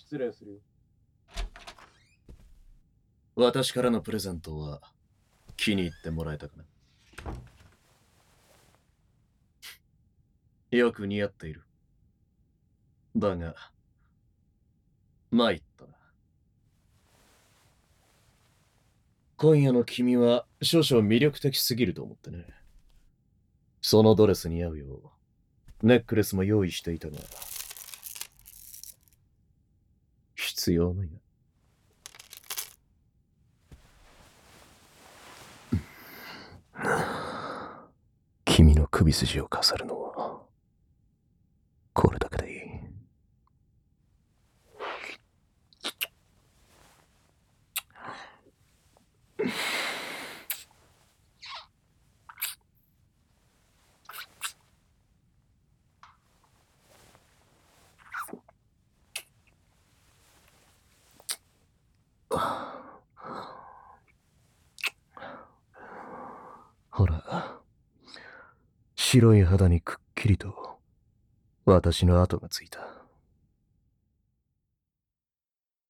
失礼するよ。 私からのプレゼントは気に入ってもらえたかな。よく似合っている。だが、参ったな。今夜の君は少々魅力的すぎると思ってね。そのドレスに合うよう、ネックレスも用意していたが、必要ないな。君の首筋を飾るのは、これだけでいい。ほら、白い肌にくっきりと私の跡がついた。